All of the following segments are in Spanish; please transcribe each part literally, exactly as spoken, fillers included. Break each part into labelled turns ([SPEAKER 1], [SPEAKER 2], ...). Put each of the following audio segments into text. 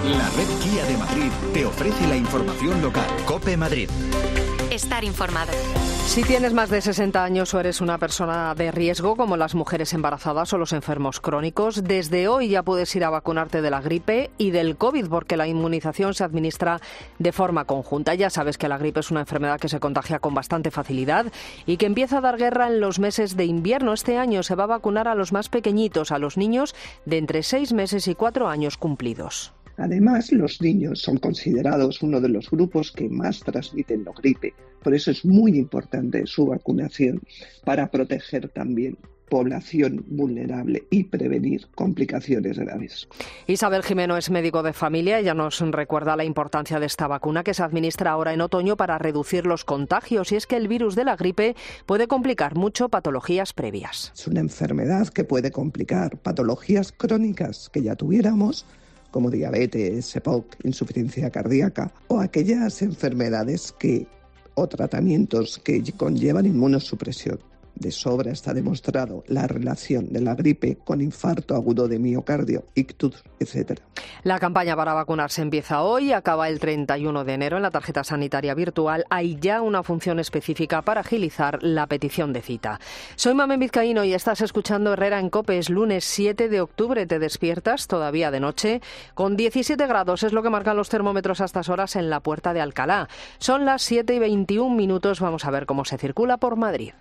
[SPEAKER 1] La red Kia de Madrid te ofrece la información local.
[SPEAKER 2] COPE Madrid.
[SPEAKER 3] Estar informado.
[SPEAKER 4] Si tienes más de sesenta años o eres una persona de riesgo, como las mujeres embarazadas o los enfermos crónicos, desde hoy ya puedes ir a vacunarte de la gripe y del COVID, porque la inmunización se administra de forma conjunta. Ya sabes que la gripe es una enfermedad que se contagia con bastante facilidad y que empieza a dar guerra en los meses de invierno. Este año se va a vacunar a los más pequeñitos, a los niños de entre seis meses y cuatro años cumplidos.
[SPEAKER 5] Además, los niños son considerados uno de los grupos que más transmiten la gripe. Por eso es muy importante su vacunación para proteger también población vulnerable y prevenir complicaciones graves.
[SPEAKER 4] Isabel Jimeno es médico de familia. Ella nos recuerda la importancia de esta vacuna que se administra ahora en otoño para reducir los contagios. Y es que el virus de la gripe puede complicar mucho patologías previas.
[SPEAKER 5] Es una enfermedad que puede complicar patologías crónicas que ya tuviéramos, como diabetes, E P O C, insuficiencia cardíaca, o aquellas enfermedades que, o tratamientos que conllevan inmunosupresión. De sobra está demostrado la relación de la gripe con infarto agudo de miocardio, ictus, etcétera.
[SPEAKER 4] La campaña para vacunarse empieza hoy, acaba el treinta y uno de enero. En la tarjeta sanitaria virtual hay ya una función específica para agilizar la petición de cita. Soy Mamen Vizcaíno y estás escuchando Herrera en COPE. Es lunes siete de octubre, te despiertas todavía de noche con diecisiete grados, es lo que marcan los termómetros a estas horas en la Puerta de Alcalá. Son las siete y veintiún minutos, vamos a ver cómo se circula por Madrid.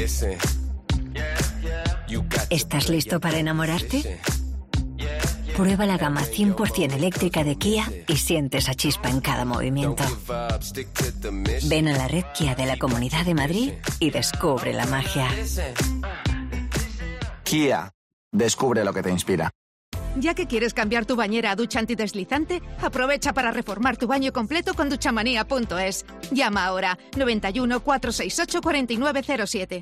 [SPEAKER 3] ¿Estás listo para enamorarte? Prueba la gama cien por ciento eléctrica de Kia y siente esa chispa en cada movimiento. Ven a la red Kia de la Comunidad de Madrid y descubre la magia.
[SPEAKER 2] Kia. Descubre lo que te inspira.
[SPEAKER 6] Ya que quieres cambiar tu bañera a ducha antideslizante, aprovecha para reformar tu baño completo con duchamanía punto es. Llama ahora noventa y uno, cuatrocientos sesenta y ocho, cuarenta y nueve cero siete.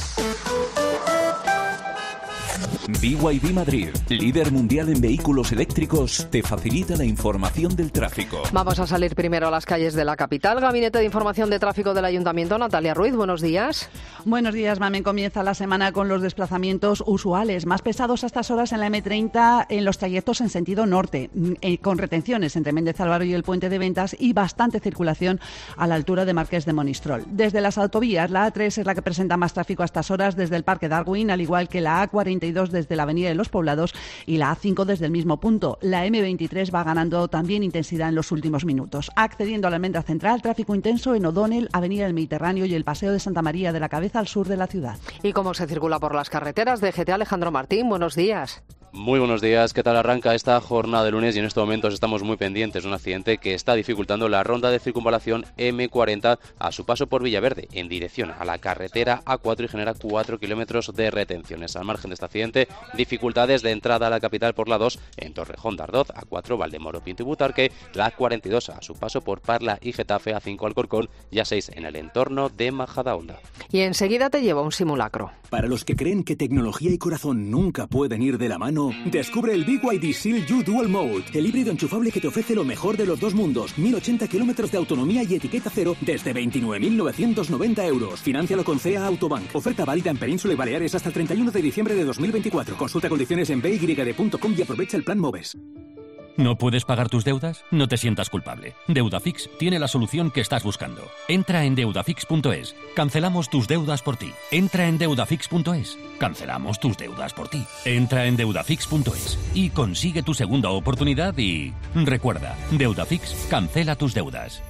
[SPEAKER 7] B Y D Madrid, líder mundial en vehículos eléctricos, te facilita la información del tráfico.
[SPEAKER 4] Vamos a salir primero a las calles de la capital. Gabinete de Información de Tráfico del Ayuntamiento, Natalia Ruiz, buenos días.
[SPEAKER 8] Buenos días, Mamen. Comienza la semana con los desplazamientos usuales, más pesados a estas horas en la eme treinta en los trayectos en sentido norte, eh, con retenciones entre Méndez Álvaro y el Puente de Ventas y bastante circulación a la altura de Marqués de Monistrol. Desde las autovías, la A tres es la que presenta más tráfico a estas horas desde el Parque Darwin, al igual que la A cuarenta y dos desde la Avenida de los Poblados y la A cinco desde el mismo punto. La eme veintitrés va ganando también intensidad en los últimos minutos. Accediendo a la almendra central, tráfico intenso en O'Donnell, Avenida del Mediterráneo y el Paseo de Santa María de la Cabeza al sur de la ciudad.
[SPEAKER 4] ¿Y cómo se circula por las carreteras? D G T Alejandro Martín, buenos días.
[SPEAKER 9] Muy buenos días, ¿qué tal arranca esta jornada de lunes? Y en estos momentos estamos muy pendientes de un accidente que está dificultando la ronda de circunvalación eme cuarenta a su paso por Villaverde, en dirección a la carretera A cuatro y genera cuatro kilómetros de retenciones. Al margen de este accidente, dificultades de entrada a la capital por la dos en Torrejón de Ardoz, A cuatro Valdemoro, Pinto y Butarque, la A cuarenta y dos a su paso por Parla y Getafe, A cinco Alcorcón y A seis en el entorno de Majadahonda.
[SPEAKER 4] Y enseguida te lleva un simulacro.
[SPEAKER 7] Para los que creen que tecnología y corazón nunca pueden ir de la mano, descubre el B Y D Seal U Dual Mode, el híbrido enchufable que te ofrece lo mejor de los dos mundos, mil ochenta kilómetros de autonomía y etiqueta cero desde veintinueve mil novecientos noventa euros. Financialo con C E A Autobank. Oferta válida en Península y Baleares hasta el treinta y uno de diciembre de dos mil veinticuatro. Consulta condiciones en b y d punto com y aprovecha el plan Moves.
[SPEAKER 10] ¿No puedes pagar tus deudas? No te sientas culpable. Deudafix tiene la solución que estás buscando. Entra en deudafix punto es. Cancelamos tus deudas por ti. Entra en deudafix punto es. Cancelamos tus deudas por ti. Entra en deudafix punto es y consigue tu segunda oportunidad y... recuerda, Deudafix cancela tus deudas.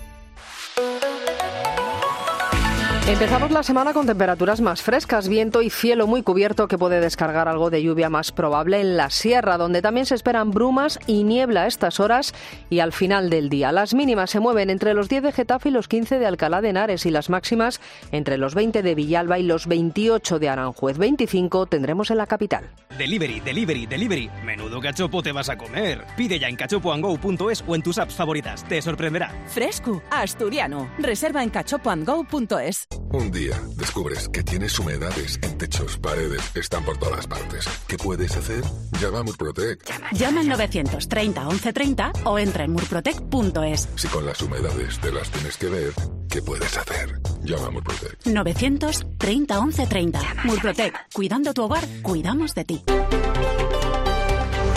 [SPEAKER 4] Empezamos la semana con temperaturas más frescas, viento y cielo muy cubierto que puede descargar algo de lluvia más probable en la sierra, donde también se esperan brumas y niebla a estas horas y al final del día. Las mínimas se mueven entre los diez de Getafe y los quince de Alcalá de Henares y las máximas entre los veinte de Villalba y los veintiocho de Aranjuez. veinticinco tendremos en la capital.
[SPEAKER 11] Delivery, delivery, delivery. Menudo cachopo te vas a comer. Pide ya en cachopo and go punto es o en tus apps favoritas. Te sorprenderá.
[SPEAKER 12] Fresco, asturiano. Reserva en cachopo and go punto es.
[SPEAKER 13] Un día descubres que tienes humedades en techos, paredes, están por todas partes. ¿Qué puedes hacer? Llama a Murprotec.
[SPEAKER 12] Llama al novecientos treinta once treinta o entra en murprotec punto es.
[SPEAKER 13] Si con las humedades te las tienes que ver, ¿qué puedes hacer? Llama a Murprotec.
[SPEAKER 12] novecientos treinta once treinta. Murprotec. Cuidando tu hogar, cuidamos de ti.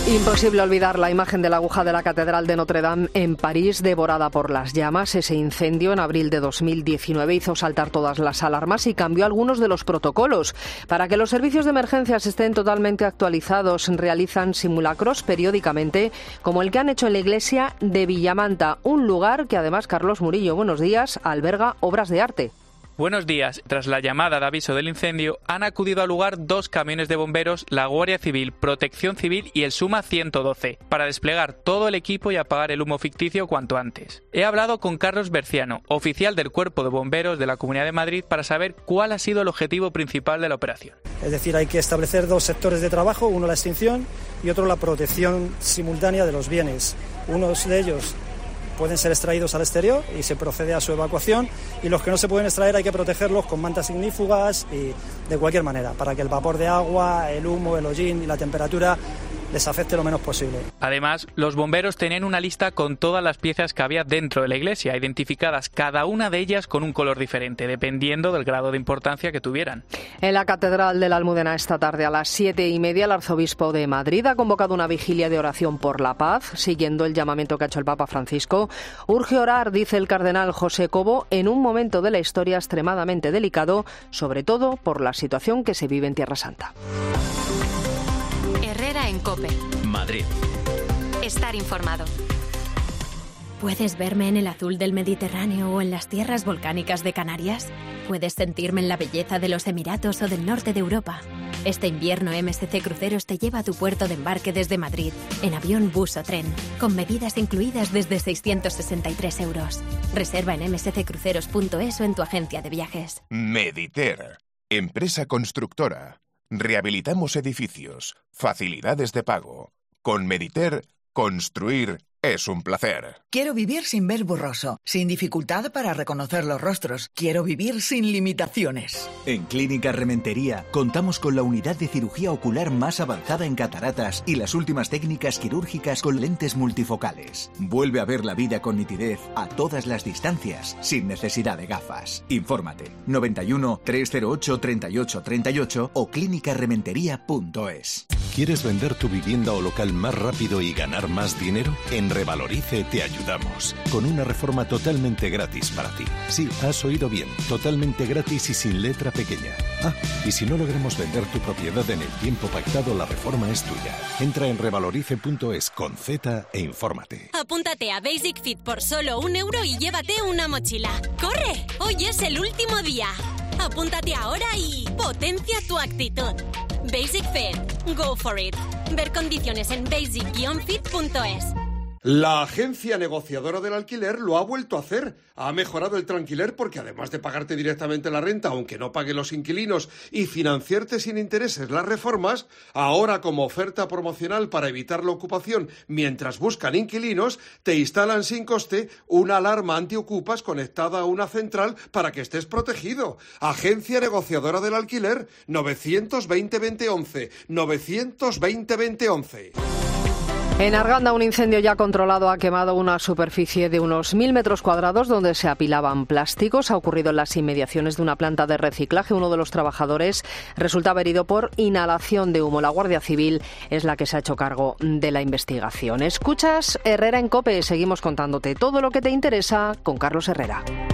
[SPEAKER 4] Imposible olvidar la imagen de la aguja de la Catedral de Notre Dame en París, devorada por las llamas. Ese incendio en abril de dos mil diecinueve hizo saltar todas las alarmas y cambió algunos de los protocolos. Para que los servicios de emergencias estén totalmente actualizados, realizan simulacros periódicamente, como el que han hecho en la iglesia de Villamanta, un lugar que además, Carlos Murillo, buenos días, alberga obras de arte.
[SPEAKER 14] Buenos días. Tras la llamada de aviso del incendio, han acudido al lugar dos camiones de bomberos, la Guardia Civil, Protección Civil y el Suma ciento doce, para desplegar todo el equipo y apagar el humo ficticio cuanto antes. He hablado con Carlos Berciano, oficial del Cuerpo de Bomberos de la Comunidad de Madrid, para saber cuál ha sido el objetivo principal de la operación.
[SPEAKER 15] Es decir, hay que establecer dos sectores de trabajo, uno la extinción y otro la protección simultánea de los bienes. Unos de ellos pueden ser extraídos al exterior y se procede a su evacuación, y los que no se pueden extraer hay que protegerlos con mantas ignífugas y de cualquier manera, para que el vapor de agua, el humo, el hollín y la temperatura les afecte lo menos posible.
[SPEAKER 14] Además, los bomberos tenían una lista con todas las piezas que había dentro de la iglesia, identificadas cada una de ellas con un color diferente, dependiendo del grado de importancia que tuvieran.
[SPEAKER 4] En la Catedral de la Almudena esta tarde a las siete y media, el arzobispo de Madrid ha convocado una vigilia de oración por la paz, siguiendo el llamamiento que ha hecho el Papa Francisco. Urge orar, dice el cardenal José Cobo, en un momento de la historia extremadamente delicado, sobre todo por la situación que se vive en Tierra Santa.
[SPEAKER 16] Herrera en COPE.
[SPEAKER 10] Madrid.
[SPEAKER 16] Estar informado.
[SPEAKER 17] ¿Puedes verme en el azul del Mediterráneo o en las tierras volcánicas de Canarias? ¿Puedes sentirme en la belleza de los Emiratos o del norte de Europa? Este invierno M S C Cruceros te lleva a tu puerto de embarque desde Madrid, en avión, bus o tren, con medidas incluidas desde seiscientos sesenta y tres euros. Reserva en m s c cruceros punto es o en tu agencia de viajes.
[SPEAKER 18] Mediter, empresa constructora. Rehabilitamos edificios, facilidades de pago. Con Mediter, construir es un placer.
[SPEAKER 19] Quiero vivir sin ver borroso, sin dificultad para reconocer los rostros. Quiero vivir sin limitaciones.
[SPEAKER 20] En Clínica Rementería contamos con la unidad de cirugía ocular más avanzada en cataratas y las últimas técnicas quirúrgicas con lentes multifocales. Vuelve a ver la vida con nitidez a todas las distancias, sin necesidad de gafas. Infórmate noventa y uno, trescientos ocho, treinta y ocho treinta y ocho o clínica rementería punto es.
[SPEAKER 21] ¿Quieres vender tu vivienda o local más rápido y ganar más dinero? En Revalorice te ayudamos, con una reforma totalmente gratis para ti. Sí, has oído bien, totalmente gratis y sin letra pequeña. Ah, y si no logramos vender tu propiedad en el tiempo pactado, la reforma es tuya. Entra en revalorice punto es con Z e infórmate.
[SPEAKER 22] Apúntate a Basic Fit por solo un euro y llévate una mochila. ¡Corre! Hoy es el último día. Apúntate ahora y potencia tu actitud. Basic Fit. Go for it. Ver condiciones en basic guion fit punto es.
[SPEAKER 23] La agencia negociadora del alquiler lo ha vuelto a hacer. Ha mejorado el Tranquiler porque además de pagarte directamente la renta, aunque no paguen los inquilinos, y financiarte sin intereses las reformas, ahora como oferta promocional para evitar la ocupación mientras buscan inquilinos, te instalan sin coste una alarma antiocupas conectada a una central para que estés protegido. Agencia negociadora del alquiler, novecientos veinte veinte once, novecientos veinte veinte once.
[SPEAKER 4] En Arganda, un incendio ya controlado ha quemado una superficie de unos mil metros cuadrados donde se apilaban plásticos. Ha ocurrido en las inmediaciones de una planta de reciclaje. Uno de los trabajadores resultaba herido por inhalación de humo. La Guardia Civil es la que se ha hecho cargo de la investigación. Escuchas Herrera en COPE. Seguimos contándote todo lo que te interesa con Carlos Herrera.